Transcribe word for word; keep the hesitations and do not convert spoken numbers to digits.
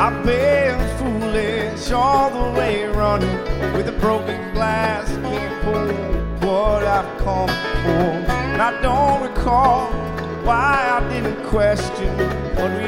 I've been foolish all the way running with a broken glass, can't pull what I've come for. And I don't recall why I didn't question what